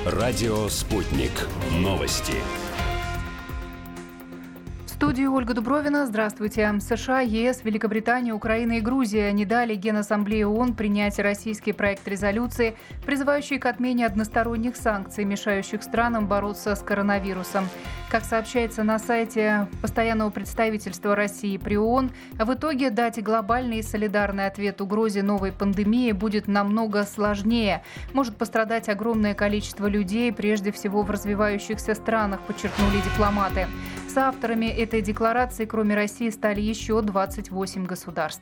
Радио «Спутник». Новости. В студии Ольга Дубровина. Здравствуйте. США, ЕС, Великобритания, Украина и Грузия не дали Генассамблее ООН принять российский проект резолюции, призывающий к отмене односторонних санкций, мешающих странам бороться с коронавирусом. Как сообщается на сайте постоянного представительства России при ООН, в итоге дать глобальный и солидарный ответ угрозе новой пандемии будет намного сложнее. Может пострадать огромное количество людей, прежде всего в развивающихся странах, подчеркнули дипломаты. Соавторами этой декларации, кроме России, стали еще 28 государств.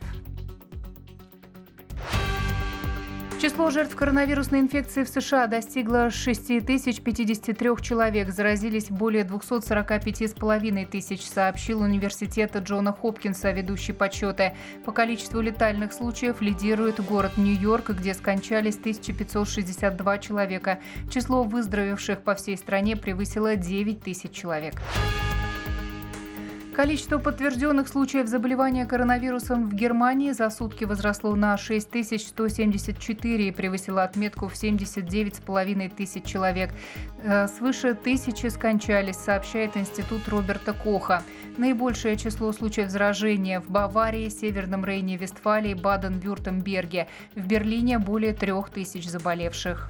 Число жертв коронавирусной инфекции в США достигло 6053 человек. Заразились более 245,5 тысяч, сообщил университет Джона Хопкинса, ведущий подсчеты. По количеству летальных случаев лидирует город Нью-Йорк, где скончались 1562 человека. Число выздоровевших по всей стране превысило 9 тысяч человек. Количество подтвержденных случаев заболевания коронавирусом в Германии за сутки возросло на 6174 и превысило отметку в 79,5 тысяч человек. Свыше 1000 скончались, сообщает Институт Роберта Коха. Наибольшее число случаев заражения в Баварии, Северном Рейне-Вестфалии, Баден-Вюртемберге. В Берлине более 3000 заболевших.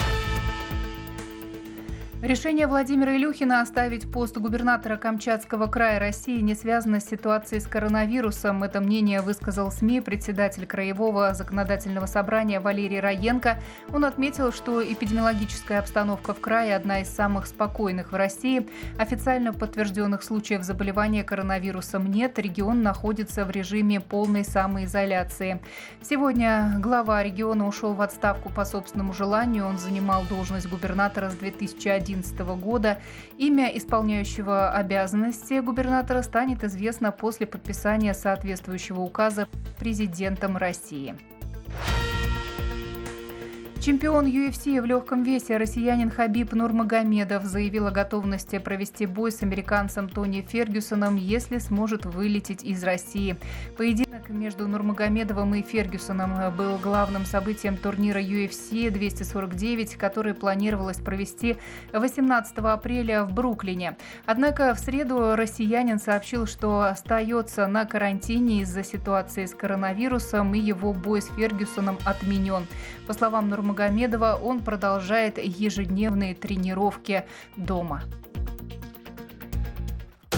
Решение Владимира Илюхина оставить пост губернатора Камчатского края России не связано с ситуацией с коронавирусом. Это мнение высказал СМИ председатель Краевого законодательного собрания Валерий Раенко. Он отметил, что эпидемиологическая обстановка в крае одна из самых спокойных в России. Официально подтвержденных случаев заболевания коронавирусом нет. Регион находится в режиме полной самоизоляции. Сегодня глава региона ушел в отставку по собственному желанию. Он занимал должность губернатора с 2011 года. Имя исполняющего обязанности губернатора станет известно после подписания соответствующего указа президентом России. Чемпион UFC в легком весе россиянин Хабиб Нурмагомедов заявил о готовности провести бой с американцем Тони Фергюсоном, если сможет вылететь из России. Поединок между Нурмагомедовым и Фергюсоном был главным событием турнира UFC 249, который планировалось провести 18 апреля в Бруклине. Однако в среду россиянин сообщил, что остается на карантине из-за ситуации с коронавирусом, и его бой с Фергюсоном отменен. По словам Нурмагомедова, он продолжает ежедневные тренировки дома.